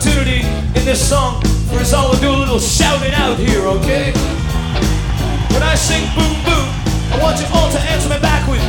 opportunity in this song for us all to do a little shouting out here, okay? When I sing boom boom, I want you all to answer me back with